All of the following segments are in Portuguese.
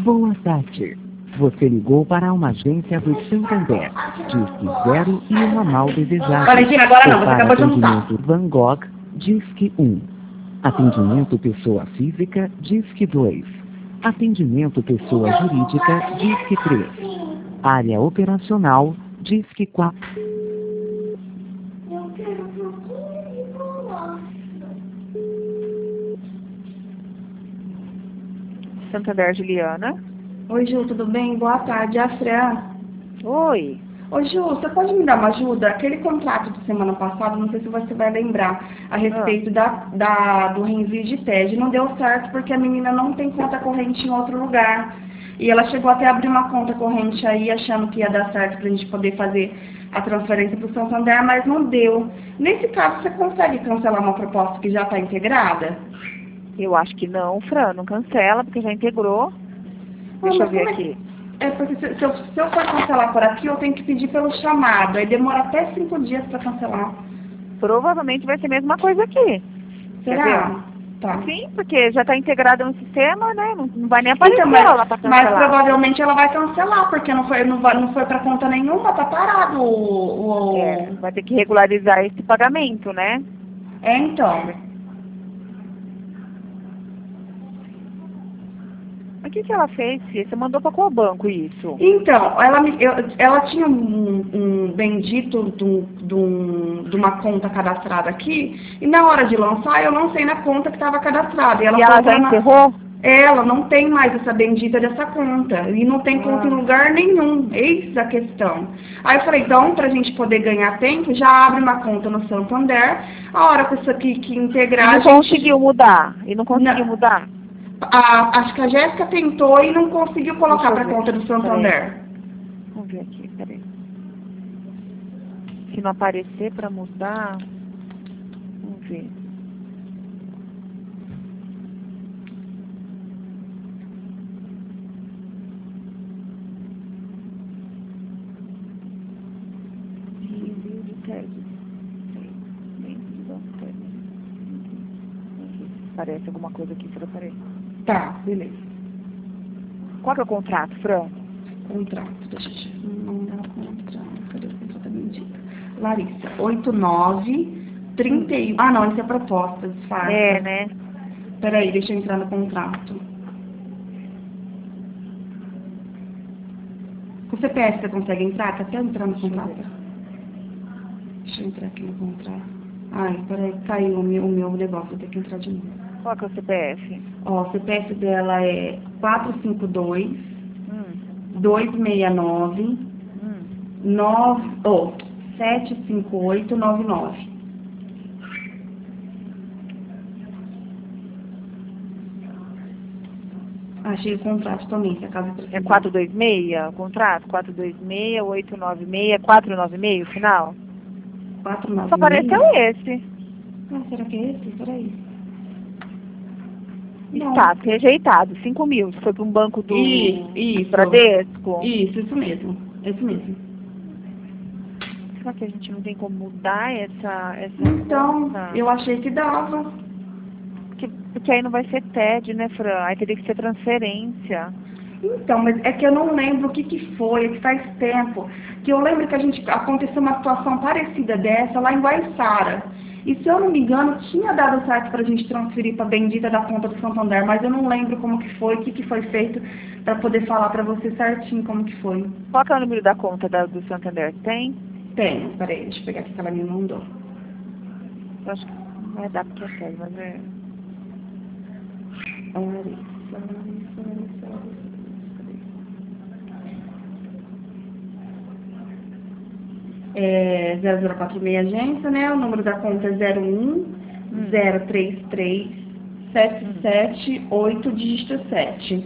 Boa tarde. Você ligou para uma agência do Santander. Disque 0 e uma mal desejada. Valentina, agora não, você Para acabou de almoçar. atendimento Van Gogh, Disque 1. Atendimento pessoa física, Disque 2. Atendimento pessoa jurídica, Disque 3. Área operacional, Disque 4. Santander, Juliana. Oi, Ju, tudo bem? Boa tarde, é a Fran. Oi. Ô, Ju, você pode me dar uma ajuda? Aquele contrato de semana passada, não sei se você vai lembrar, a respeito do reenvio de TED. Não deu certo porque a menina não tem conta corrente em outro lugar. E ela chegou até a abrir uma conta corrente aí, achando que ia dar certo pra gente poder fazer a transferência para o Santander, mas não deu. Nesse caso, você consegue cancelar uma proposta que já está integrada? Eu acho que não, Fran, não cancela, porque já integrou. Deixa eu ver aqui. É porque se eu for cancelar por aqui, eu tenho que pedir pelo chamado. Aí demora até 5 dias para cancelar. Provavelmente vai ser a mesma coisa aqui. Será? Tá. Sim, porque já está integrada no sistema, né? Não vai nem aparecer Então, ela para cancelar. mas provavelmente ela vai cancelar, porque não foi para conta nenhuma, tá parado Vai ter que regularizar esse pagamento, né? Então. Mas o que ela fez, Fih? Você mandou para qual banco isso? Então, ela tinha um bendito de uma conta cadastrada aqui, e na hora de lançar, eu não sei na conta que estava cadastrada. E ela já encerrou? Ela não tem mais essa bendita dessa conta, e não tem conta em lugar nenhum, eis a questão. Aí eu falei, então, para a gente poder ganhar tempo, já abre uma conta no Santander, a hora que isso aqui que integrar... E não conseguiu mudar? Mudar? Acho que a Jéssica tentou e não conseguiu colocar para a conta do Santander. Vamos ver aqui, peraí. Se não aparecer para mudar, vamos ver. Reenvio de tags. Aparece alguma coisa aqui, Fran, peraí. Tá, beleza. Qual que é o contrato, Fran? Contrato, deixa eu mandar o contrato. Cadê o contrato da bendita? Larissa, 8931. Ah, não, isso é proposta, disfarça. É, né? Peraí, deixa eu entrar no contrato. Com o CPF você consegue entrar? Tá até entrar no contrato. Deixa eu entrar aqui no contrato. Ai, peraí, caiu o meu negócio, vou ter que entrar de novo. Qual que é o CPF? Ó, o CPF dela é 452 269 75899. Achei o contrato também, se a casa precisar. É 426 o contrato? 426, 896, 496 o final? 496? Só apareceu esse. Ah, será que é esse? Peraí. Está rejeitado, 5.000. Se foi para um banco do Bradesco. Isso mesmo. Esse mesmo. Será que a gente não tem como mudar essa Então, conta? eu achei que dava. Porque aí não vai ser TED, né, Fran? Aí teria que ser transferência. Então, mas é que eu não lembro o que foi, é que faz tempo. Que eu lembro que aconteceu uma situação parecida dessa lá em Guaiçara. E se eu não me engano, tinha dado certo para a gente transferir para a bendita da conta do Santander, mas eu não lembro como que foi, o que foi feito, para poder falar para você certinho como que foi. Qual que é o número da conta do Santander? Tem? Tem, peraí, deixa eu pegar aqui que ela me mandou. Eu acho que não vai dar porque é sério, mas é... É 0046 agência, né? O número da conta é 01 033 778 dígito 7.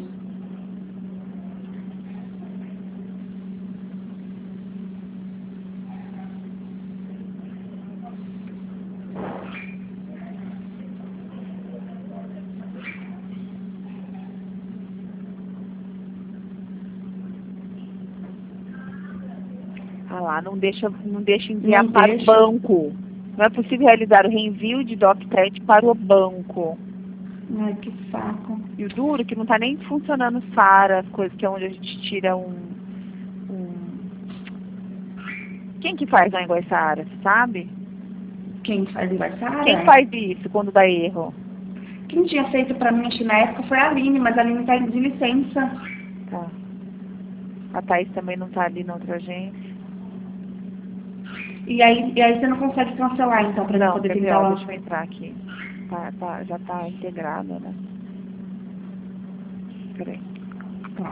Ah lá, não deixa enviar para o banco. Não é possível realizar o reenvio de DocTed para o banco. Ai, que saco. E o duro é que não tá nem funcionando o SARA, as coisas que é onde a gente tira Quem que faz lá em SARA, você sabe? Quem faz aniversário? Quem faz isso quando dá erro? Quem tinha feito pra mim, acho que na época, foi a Aline, mas a Aline tá de licença. Tá. A Thaís também não tá ali na outra agência. E aí você não consegue cancelar, então, pra Não, poder quer ver, tentar ó, lá. deixa eu entrar aqui. Já tá integrada, né? Peraí. Tá.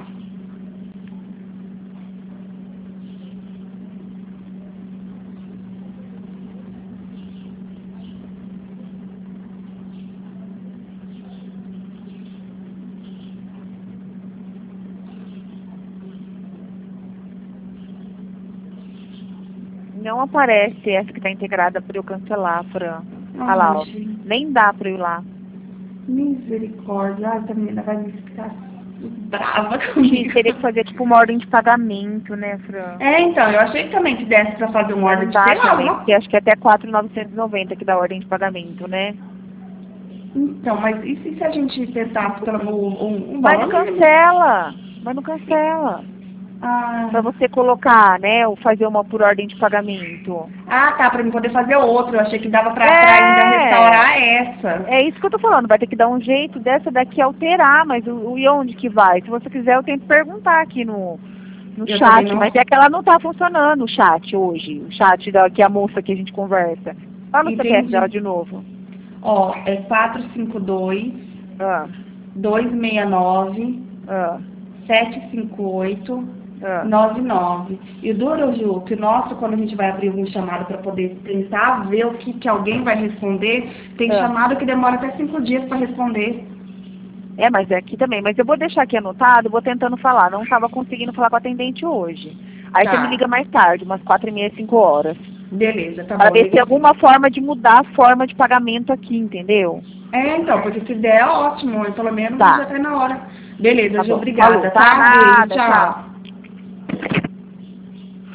Não aparece essa que tá integrada pra eu cancelar, Fran. Ai, Ah lá, ó. gente. Nem dá pra eu ir lá. Misericórdia. Ai, essa menina vai me ficar brava E comigo. teria que fazer tipo uma ordem de pagamento, né, Fran? É, então, eu achei também que desse pra fazer uma ordem Não de dá sei lá, também, alguma. porque acho que é até 4.990 que dá a ordem de pagamento, né? Então, mas e se a gente tentasse pelo um Mas não valor mínimo? cancela. Mas não cancela. Pra Ah, você colocar, né, ou fazer uma por ordem de pagamento. tá, pra mim poder fazer outro. Eu achei que dava pra ainda restaurar essa. É isso que eu tô falando, vai ter que dar um jeito dessa daqui alterar, mas e onde que vai? Se você quiser, eu tento perguntar aqui no Eu chat, também não. mas é que ela não tá funcionando, o chat hoje, o chat que é a moça que a gente conversa. Fala no CPF dela de novo. Ó, é 452 Ah, 269 ah, 758 ah. 99. E o duro, Ju, que o nosso, quando a gente vai abrir algum chamado para poder tentar ver o que alguém vai responder, tem chamado que demora até 5 dias para responder. É, mas é aqui também. Mas eu vou deixar aqui anotado, vou tentando falar. Não estava conseguindo falar com a atendente hoje. Aí você me liga mais tarde, umas 4h30, 5 horas. Beleza, tá Para bom. ver se tem alguma forma de mudar a forma de pagamento aqui, entendeu? É, então, porque se der, é ótimo. Pelo menos Tá. já tá na hora. Beleza, Tá Ju, bom. obrigada, Falou. Tá tá? nada, Beijo, tchau. tchau.